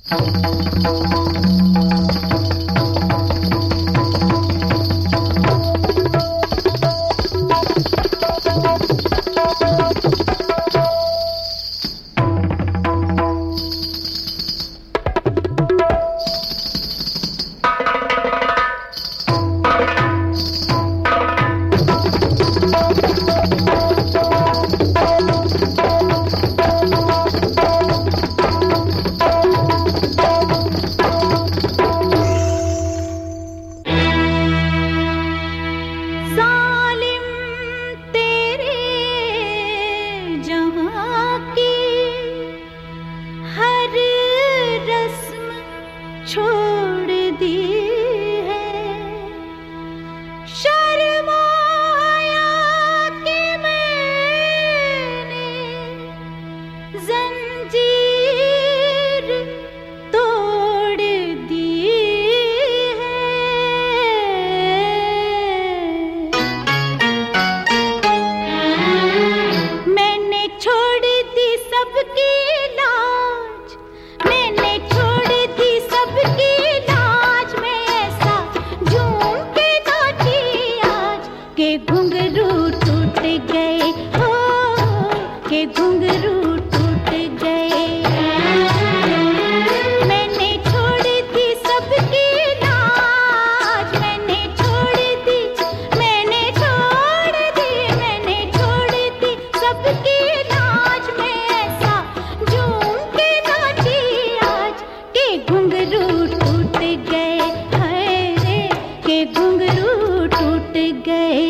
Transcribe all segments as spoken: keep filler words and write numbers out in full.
छोड़ दी है, शर्माया कि मैंने जंजीर तोड़ दी है। मैंने छोड़ दी सबकी लाज, मैंने छोड़ दी सबकी लाज, मैं ऐसा झूम के नाची आज के घुंघरू टूट गए, हो के घुंघरू टूट गए। मैंने छोड़ दी सबकी लाज, मैंने छोड़ दी, मैंने छोड़ दी, मैंने छोड़ दी सबकी लाज, मैं ऐसा झूम के नाची आज के घुंघरू टूट गए, हाय रे के घुंघरू टूट गए।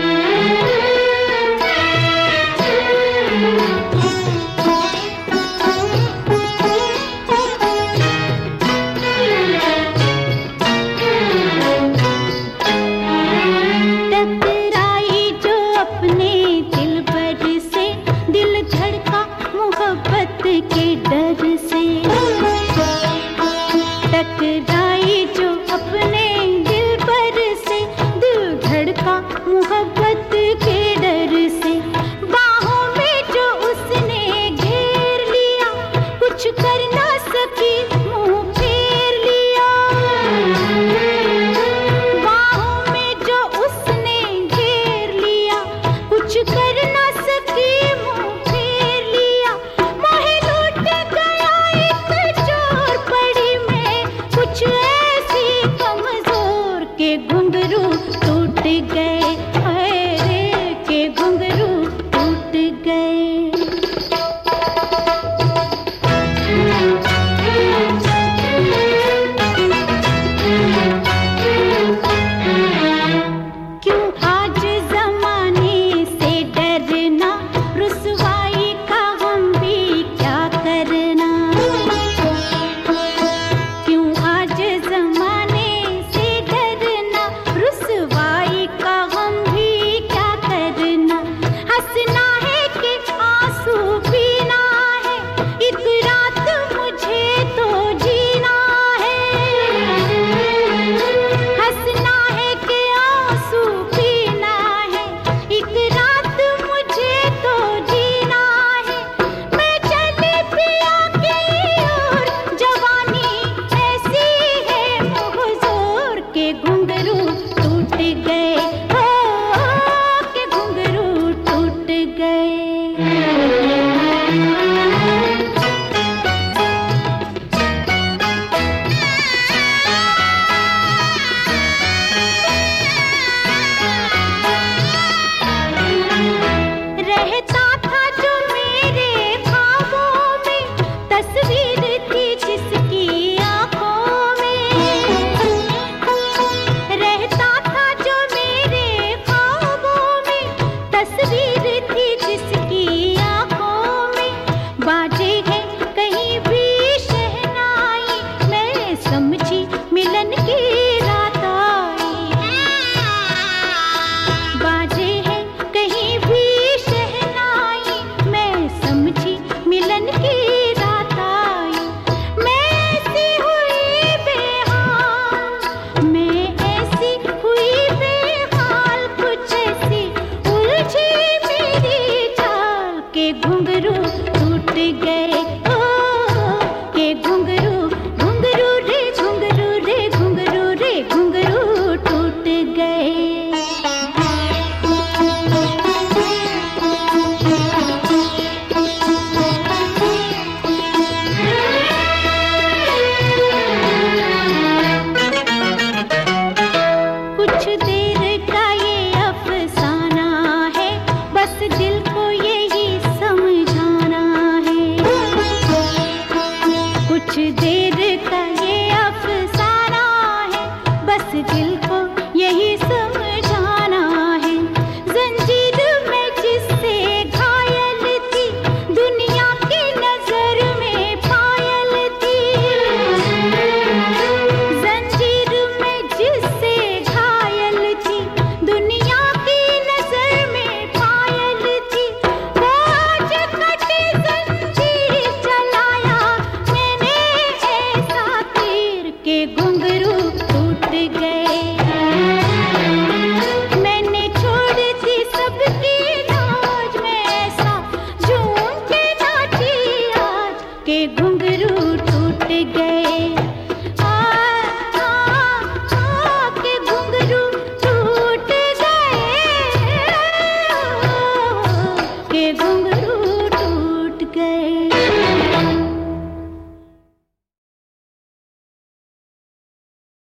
टकराई जो अपने दिल भर से, दिल धड़का मोहब्बत के डर से। टकराई जो अपने दिल भर से, दिल धड़का मोहब्बत के डर से। बाहों में जो उसने घेर लिया, कुछ कर ना सकी मुंह फेर लिया। बाहों में जो उसने घेर लिया, कुछ कर ना सकी मुंह फेर लिया। मोहे लूट गया एक चोर पड़ी मैं, कुछ ऐसी कमजोर के घुंघरू टूट गए, हाय रे के घुंघरू टूट गए। कुछ देर का ये अफसाना है, बस दिल को यही समझाना है। जंजीर में जिससे घायल थी, दुनिया की नजर में पायल थी। जंजीर में जिससे घायल थी, दुनिया की नजर में पायल थी। वो आज कटी जंजीर चलाया मैंने ऐसा तीर के घुंघरू टूट गए। मैंने छोड़ दी सबकी लाज, मैं ऐसा झूम के नाची आज के घुंघरू टूट गए। आ, आ, आ, के घुंघरू टूट गए, के घुंघरू